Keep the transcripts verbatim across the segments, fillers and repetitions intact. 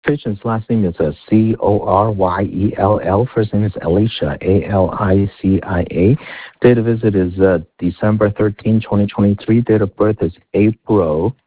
Patient's last name is uh, C O R Y E L L. First name is Alicia, A L I C I A. Date of visit is uh, December thirteenth, twenty twenty-three. Date of birth is April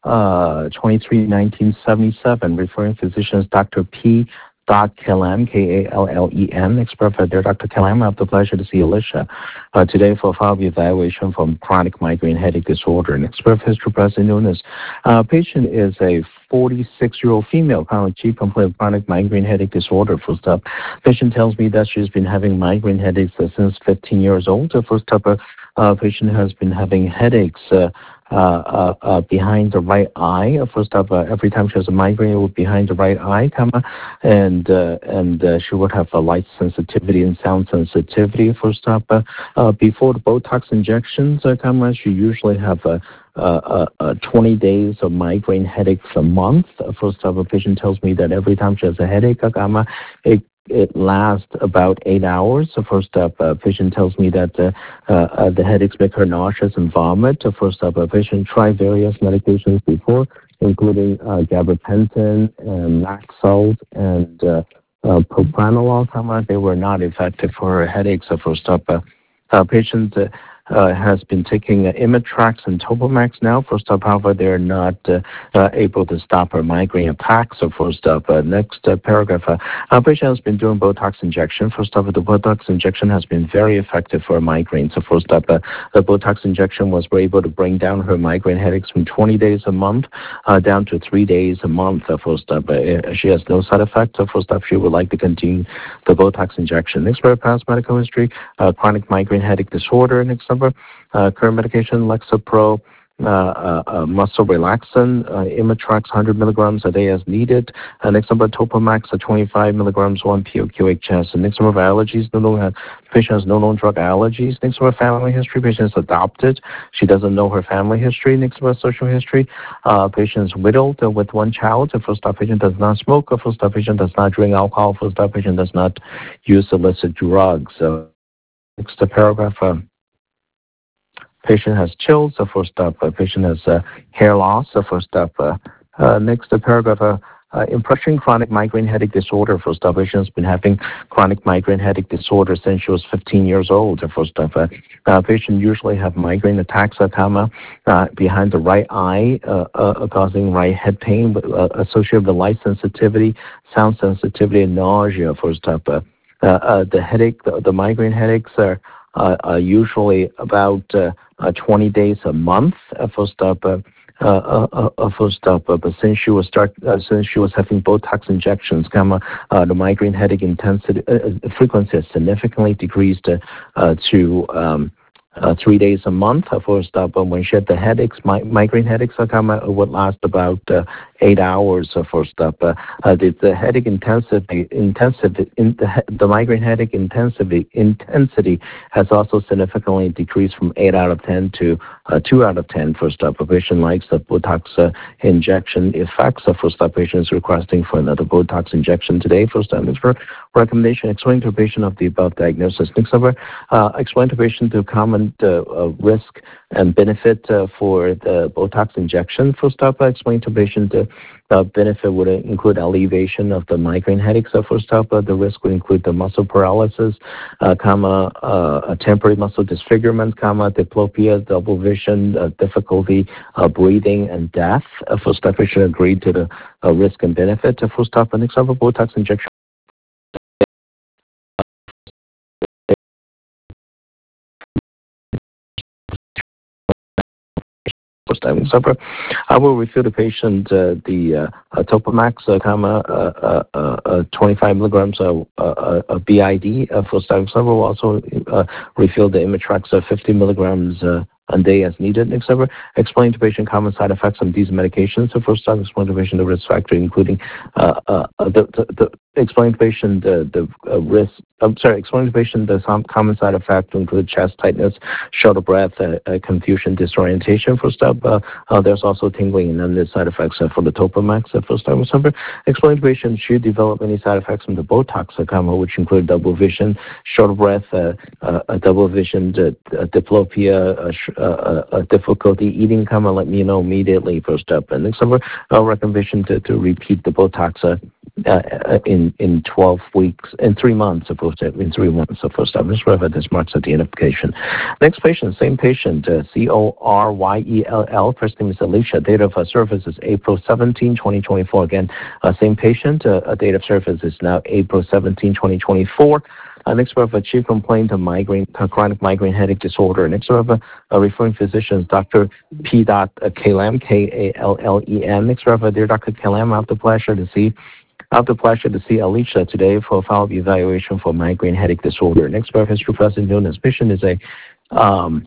uh, twenty-third, nineteen seventy-seven. Referring physician is Doctor P. Dot Kallam, K A L L E M. Expert for there, Doctor Kallam. I have the pleasure to see Alicia uh, today for a follow-up evaluation from chronic migraine headache disorder. An expert history present illness. Uh, patient is a forty-six-year-old female, currently chief complaint of chronic migraine headache disorder. First up, patient tells me that she's been having migraine headaches uh, since fifteen years old. The first up, uh, uh, patient has been having headaches uh, uh, uh, uh, behind the right eye. First up, uh, every time she has a migraine, it would be behind the right eye, comma, and uh, and uh, she would have a light sensitivity and sound sensitivity. First up, uh, uh, before the Botox injections, uh, comma, she usually have a Uh, uh, uh, twenty days of migraine headaches a month. Uh, first time a patient tells me that every time she has a headache, uh, it it lasts about eight hours. So first up, a patient tells me that uh, uh, uh, the headaches make her nauseous and vomit. Uh, first up, a patient tried various medications before, including uh, gabapentin and Maxalt and uh, uh, propranolol. Uh, they were not effective for her headaches. So first up, uh, uh, patient uh, Uh, has been taking uh, Imitrex and Topamax now. First up, however, they're not uh, uh, able to stop her migraine attacks. So first up, uh, next uh, paragraph, uh, our patient has been doing Botox injection. First up, the Botox injection has been very effective for migraine. So first up, uh, the Botox injection was able to bring down her migraine headaches from twenty days a month uh, down to three days a month. Uh, first up, uh, she has no side effects. So first up, she would like to continue the Botox injection. Next, for past medical history, uh, chronic migraine headache disorder. Next number. Uh, current medication, Lexapro, uh, uh, uh, muscle relaxant, uh, Imitrex, one hundred milligrams a day as needed. Uh, next number, Topamax, uh, twenty-five milligrams, one P O Q H S. And next number, allergies, no known, patient has no known drug allergies. Next number, family history, patient is adopted. She doesn't know her family history. Next number, social history, uh, patient is widowed uh, with one child. The first up, patient does not smoke. The first up, patient does not drink alcohol. First up, patient does not use illicit drugs. Uh, next paragraph, uh, patient has chills. The first up, uh, patient has uh, hair loss. The first up, uh, uh, next the paragraph, uh, uh, impression chronic migraine headache disorder. First up, patient has been having chronic migraine headache disorder since she was fifteen years old. The first up, uh, uh, patient usually have migraine attacks, uh, comma, uh, behind the right eye, uh, uh, causing right head pain, uh, associated with light sensitivity, sound sensitivity, and nausea. First up, uh, uh, uh, the headache, the, the migraine headaches are Uh, uh, usually about uh, uh, twenty days a month. Uh, first up, uh, uh, uh, uh, first up, uh, but since she was start, uh, since she was having Botox injections, gamma, uh, the migraine headache intensity uh, frequency has significantly decreased uh, uh, to um, uh, three days a month. Uh, first up, uh, when she had the headaches, mi- migraine headaches, uh, gamma, it would last about uh, eight hours. Uh, first up, uh, uh, the, the headache intensity, intensity, in the, the migraine headache intensity intensity has also significantly decreased from eight out of ten to uh, two out of ten. First up, a patient likes the Botox uh, injection effects. Uh, first up, patient is requesting for another Botox injection today. First up, for recommendation, explain to a patient of the above diagnosis. Next number, uh, explain to patient the common uh, uh, risk and benefit uh, for the Botox injection. First up, uh, explain to patient the uh, benefit would include alleviation of the migraine headaches. So first up, uh, the risk would include the muscle paralysis, uh, comma, uh, temporary muscle disfigurement, comma, diplopia, double vision, uh, difficulty uh, breathing, and death. Uh, first up, patient agreed to the uh, risk and benefit. Uh, first up, an example Botox injection. Time supper. I will refill the patient uh, the uh, uh, Topamax, uh, comma, uh, uh, uh, twenty-five milligrams of uh, uh, B I D uh, for starting supper. We'll also uh, refill the Imitrex, uh, fifty milligrams uh, a day as needed. Next ever, explain to patient common side effects of these medications. So first time, explain to patient the risk factor, including uh, uh, the, the, the explain to patient the, the uh, risk. I'm sorry, explain to patient the some common side effects include chest tightness, short of breath, uh, uh, confusion, disorientation. First up, uh, uh, there's also tingling and numbness side effects uh, for the Topamax. Uh, first time December, explain to patient should develop any side effects from the Botox, uh, comma, which include double vision, short of breath, uh, uh, uh, double vision, uh, uh, diplopia, uh, sh- uh, uh, uh, difficulty eating. Comma, let me know immediately. First up, and next number, I'll recommend to, to repeat the Botox. Uh, uh, in in twelve weeks, in three months, supposed to in three months. So first up, this refer this marks at the end of the patient. Next patient, same patient, uh, C O R Y E L L. First name is Alicia. Date of uh, service is April seventeenth, twenty twenty-four. Again, uh, same patient. Uh, uh, date of service is now April seventeenth, twenty twenty-four. Uh, next, we have a chief complaint of migraine, uh, chronic migraine headache disorder. Next, we have a, a referring physician is Doctor P. Kalem, K A L L E M. Next, we have a dear Doctor Kalem. I have the pleasure to see I have the pleasure to see Alicia today for a follow-up evaluation for migraine headache disorder. Next, our history present illness patient is a um,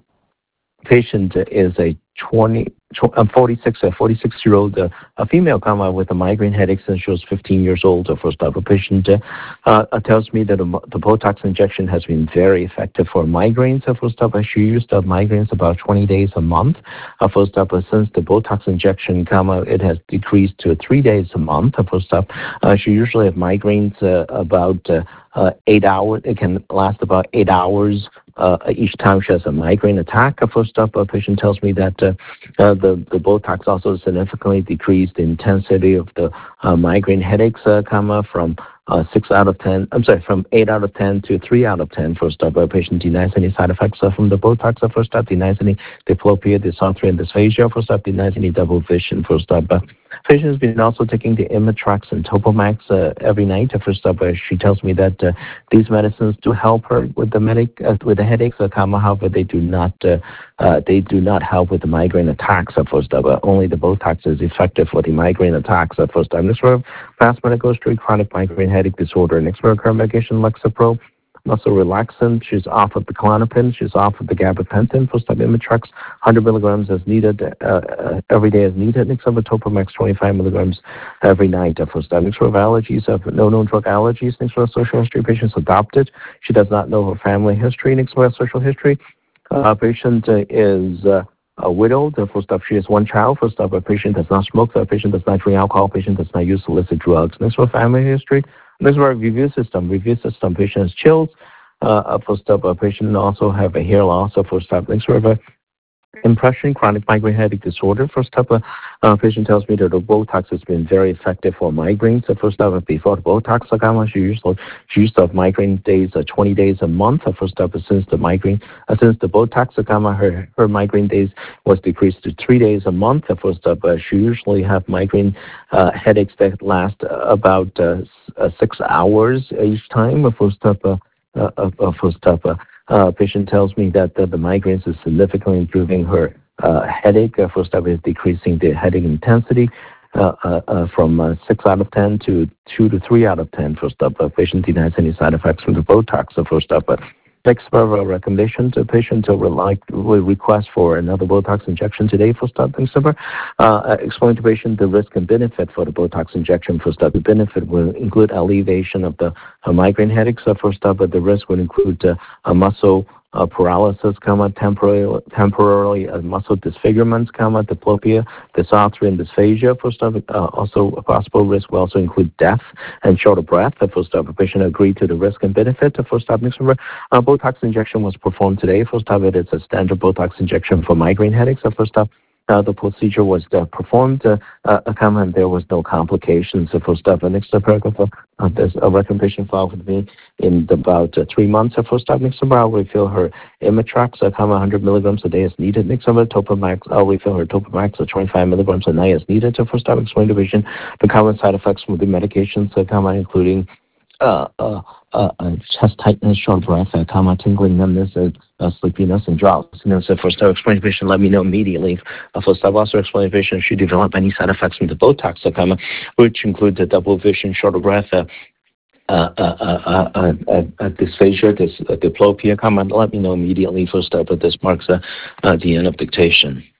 patient is a twenty, uh, forty-six, a forty-six-year-old uh, a female comma with a migraine headache since she was fifteen years old. The first type of patient uh, uh, tells me that the, the Botox injection has been very effective for migraines. Uh, first up, she used uh, migraines about twenty days a month. Uh, first up, uh, since the Botox injection comma, it has decreased to three days a month. Uh, first up, uh, she usually have migraines uh, about uh, uh, eight hours. It can last about eight hours. Uh, each time she has a migraine attack. Uh, first up, a patient tells me that uh, uh, the, the Botox also significantly decreased the intensity of the uh, migraine headaches, uh, comma, from uh, six out of ten, I'm sorry, from eight out of ten to three out of ten. First up, a patient denies any side effects uh, from the Botox. Uh, first up, denies any diplopia, dysarthria, and dysphagia. First up, denies any double vision. First up, uh, patient has been also taking the Imitrex and Topamax uh, every night. Uh, first up, uh, she tells me that uh, these medicines do help her with the medic uh, with the headaches, uh, comma, however, they do not uh, uh, they do not help with the migraine attacks. Uh, first up, uh, only the Botox is effective for the migraine attacks. Uh, first time, next for past medical history, chronic migraine headache disorder. Next for current medication, Lexapro. Muscle relaxant. She's off of the Klonopin. She's off of the gabapentin. First time Imitrex, one hundred milligrams as needed, uh, uh, every day as needed. Next up, Topamax, twenty-five milligrams every night. Uh, first time. Next for allergies, uh, no known drug allergies. Next for social history, patients adopted. She does not know her family history. Next for social history, uh, patient uh, is uh, a widow. The first up, she has one child. First up, a patient does not smoke. The patient does not drink alcohol. Patient does not use illicit drugs. Next for family history. Next for review system. Review system. Patient has chills. Uh, first up, a patient also have a hair loss. So first up, next for a impression, chronic migraine headache disorder. First up, a uh, patient tells me that the Botox has been very effective for migraines. So first up, before the Botox, uh, she used she used to have migraine days, uh, twenty days a month. Uh, first up, since the migraine, uh, since the Botox, uh, her her migraine days was decreased to three days a month. Uh, first up, uh, she usually have migraine uh, headaches that last uh, about uh, uh, six hours each time. Uh, first up, uh, uh, uh, first up. Uh, Uh, patient tells me that uh, the migraines is significantly improving her uh, headache. Uh, first up is decreasing the headache intensity uh, uh, uh, from uh, six out of ten to two to three out of ten. First up, uh, patient denies any side effects from the Botox. So first up, uh, next further recommendation to patient to like will request for another Botox injection today. First up, next number, uh, explain to patient the risk and benefit for the Botox injection. First up, the benefit will include alleviation of the uh, migraine headaches. Uh, first up, but the risk would include uh, a muscle uh, paralysis, comma, temporarily, temporarily uh, muscle disfigurements, comma, diplopia, dysarthria, and dysphagia. First up, uh, also a possible risk will also include death and shorter breath. The first up, a patient agreed to the risk and benefit. The first up, next number, uh, Botox injection was performed today. First up, it is a standard Botox injection for migraine headaches. The first up, Uh, the procedure was uh, performed, uh, uh, and there was no complications. The first step, the next step, paragraph, uh, there's a recommendation filed with me in about uh, three months. The first step, next step, I'll refill her Imitrex, uh, one hundred milligrams a day as needed. Next step, Topamax, I'll refill her Topamax, uh, twenty-five milligrams a night as needed. The first step, explain the vision, the common side effects from the medications, uh, comma, including uh, uh, uh, uh, chest tightness, short breath, uh, comma, tingling, numbness, uh, uh, sleepiness, and drowsiness. Uh, for step explain patient, let me know immediately. Uh, for step also explain patient, should develop any side effects from the Botox, uh, comma, which include the double vision, short breath, uh, uh, uh, uh, uh, uh, uh, uh, dysphagia, dys, uh, diplopia, comma, let me know immediately. For step, but this marks uh, uh, the end of dictation.